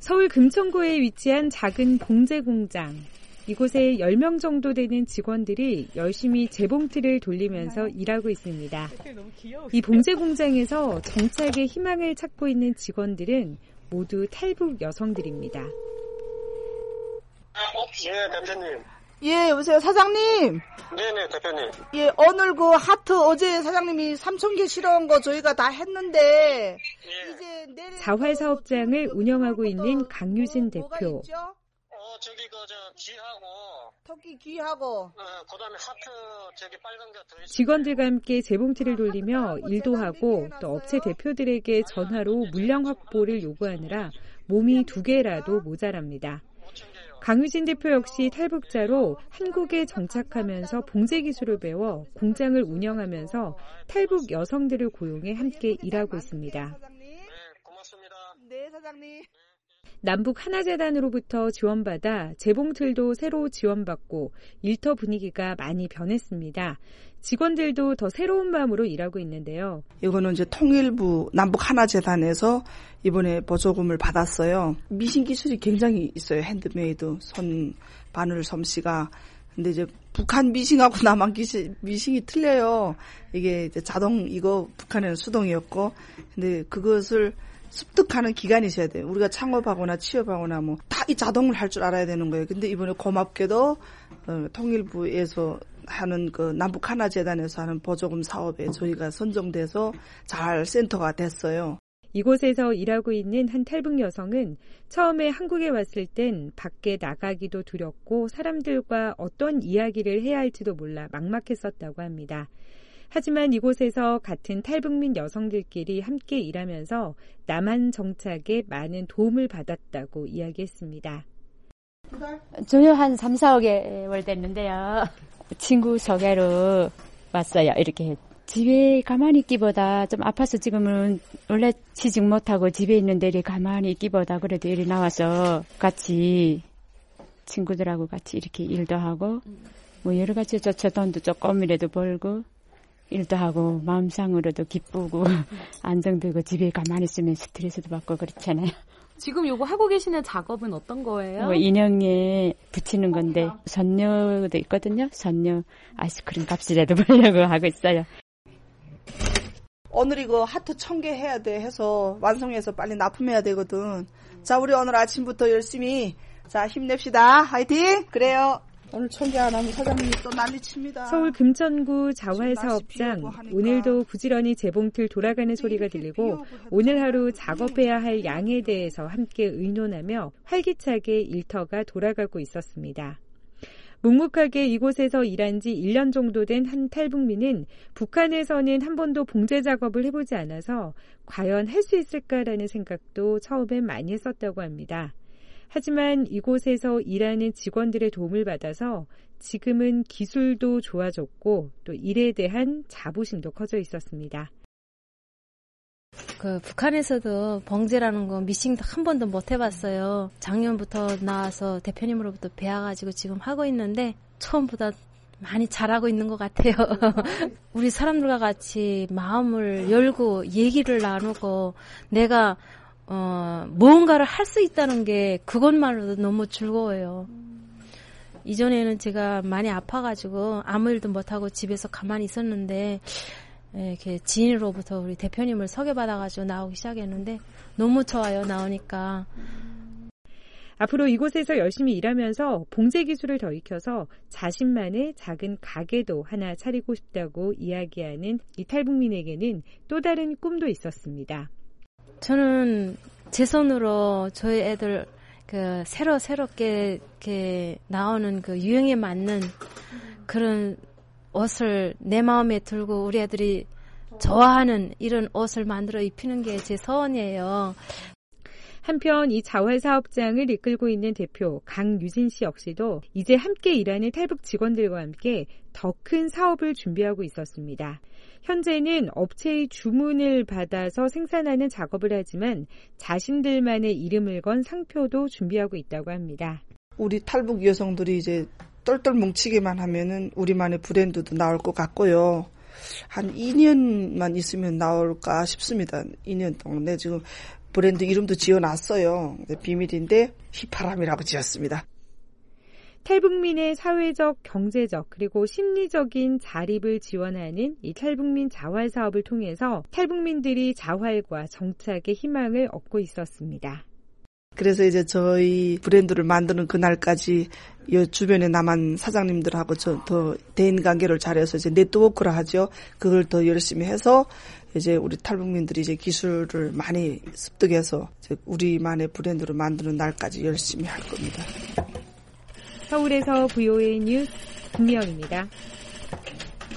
서울 금천구에 위치한 작은 봉제 공장. 이곳에 10명 정도 되는 직원들이 열심히 재봉틀을 돌리면서 일하고 있습니다. 이 봉제 공장에서 정착의 희망을 찾고 있는 직원들은 모두 탈북 여성들입니다. 네, 대표님. 예, 여보세요, 사장님. 네네, 대표님. 예, 오늘 그 하트 어제 사장님이 3,000개 실어온 거 저희가 다 했는데, 예. 이제 내일 자활사업장을 운영하고 있는 강유진 대표. 저기 귀하고. 토끼 귀하고. 그다음에 하트 저기 빨간 게 더 있어요. 직원들과 함께 재봉틀을 돌리며 일도 하고 또 업체 대표들에게 전화로 물량 확보를 요구하느라 몸이 2개라도 모자랍니다. 강유진 대표 역시 탈북자로 한국에 정착하면서 봉제 기술을 배워 공장을 운영하면서 탈북 여성들을 고용해 함께 일하고 있습니다. 네, 고맙습니다. 네, 사장님. 남북 하나재단으로부터 지원받아 재봉틀도 새로 지원받고 일터 분위기가 많이 변했습니다. 직원들도 더 새로운 마음으로 일하고 있는데요. 이거는 이제 통일부 남북 하나재단에서 이번에 보조금을 받았어요. 미신 기술이 굉장히 있어요. 핸드메이드, 손 바늘 솜씨가. 근데 이제 북한 미싱하고 남한 미싱이 틀려요. 이게 이제 자동, 이거 북한에는 수동이었고, 근데 그것을 습득하는 기간이 있어야 돼요. 우리가 창업하거나 취업하거나 뭐 다 이 자동을 할 줄 알아야 되는 거예요. 근데 이번에 고맙게도 통일부에서 하는 그 남북 하나재단에서 하는 보조금 사업에 저희가 선정돼서 잘 센터가 됐어요. 이곳에서 일하고 있는 한 탈북 여성은 처음에 한국에 왔을 땐 밖에 나가기도 두렵고 사람들과 어떤 이야기를 해야 할지도 몰라 막막했었다고 합니다. 하지만 이곳에서 같은 탈북민 여성들끼리 함께 일하면서 남한 정착에 많은 도움을 받았다고 이야기했습니다. 저요 한 3, 4개월 됐는데요. 친구 소개로 왔어요. 이렇게 집에 가만히 있기보다 좀 아파서 지금은 원래 취직 못하고 집에 있는데 이렇게 가만히 있기보다 그래도 이리 나와서 같이 친구들하고 같이 이렇게 일도 하고 뭐 여러 가지 저 돈도 조금이라도 벌고 일도 하고 마음상으로도 기쁘고 안정되고 집에 가만히 있으면 스트레스도 받고 그렇잖아요. 지금 요거 하고 계시는 작업은 어떤 거예요? 뭐 인형에 붙이는 건데 선녀도 있거든요. 선녀 아이스크림 값이라도 벌려고 하고 있어요. 오늘 이거 하트 1,000개 해야 돼 해서 완성해서 빨리 납품해야 되거든. 자, 우리 오늘 아침부터 열심히 자 힘냅시다. 화이팅! 그래요. 오늘 1,000개 안 하면 사장님이 또 난리칩니다. 서울 금천구 자활사업장, 오늘도 부지런히 재봉틀 돌아가는 소리가 들리고 오늘 하루 작업해야 할 양에 대해서 함께 의논하며 활기차게 일터가 돌아가고 있었습니다. 묵묵하게 이곳에서 일한 지 1년 정도 된 한 탈북민은 북한에서는 한 번도 봉제 작업을 해보지 않아서 과연 할 수 있을까라는 생각도 처음엔 많이 했었다고 합니다. 하지만 이곳에서 일하는 직원들의 도움을 받아서 지금은 기술도 좋아졌고 또 일에 대한 자부심도 커져 있었습니다. 북한에서도 봉제라는 거 미싱도 한 번도 못 해봤어요. 작년부터 나와서 대표님으로부터 배워가지고 지금 하고 있는데 처음보다 많이 잘하고 있는 것 같아요. 우리 사람들과 같이 마음을 열고 얘기를 나누고 내가 무언가를 할 수 있다는 게 그것만으로도 너무 즐거워요. 이전에는 제가 많이 아파가지고 아무 일도 못하고 집에서 가만히 있었는데 이렇게 지인으로부터 우리 대표님을 소개받아가지고 나오기 시작했는데 너무 좋아요. 나오니까. 앞으로 이곳에서 열심히 일하면서 봉제 기술을 더 익혀서 자신만의 작은 가게도 하나 차리고 싶다고 이야기하는 이 탈북민에게는 또 다른 꿈도 있었습니다. 저는 제 손으로 저희 애들 새롭게 이렇게 나오는 그 유행에 맞는 그런 옷을 내 마음에 들고 우리 애들이 좋아하는 이런 옷을 만들어 입히는 게 제 소원이에요. 한편 이 자활사업장을 이끌고 있는 대표 강유진 씨 역시도 이제 함께 일하는 탈북 직원들과 함께 더 큰 사업을 준비하고 있었습니다. 현재는 업체의 주문을 받아서 생산하는 작업을 하지만 자신들만의 이름을 건 상표도 준비하고 있다고 합니다. 우리 탈북 여성들이 이제 똘똘 뭉치기만 하면은 우리만의 브랜드도 나올 것 같고요. 한 2년만 있으면 나올까 싶습니다. 2년 동안. 네, 지금 브랜드 이름도 지어놨어요. 비밀인데 휘파람이라고 지었습니다. 탈북민의 사회적, 경제적 그리고 심리적인 자립을 지원하는 이 탈북민 자활 사업을 통해서 탈북민들이 자활과 정착의 희망을 얻고 있었습니다. 그래서 이제 저희 브랜드를 만드는 그날까지 이 주변에 남한 사장님들하고 더 대인 관계를 잘해서 이제 네트워크를 하죠. 그걸 더 열심히 해서 이제 우리 탈북민들이 이제 기술을 많이 습득해서 이제 우리만의 브랜드를 만드는 날까지 열심히 할 겁니다. 서울에서 VOA 뉴스 김미영입니다.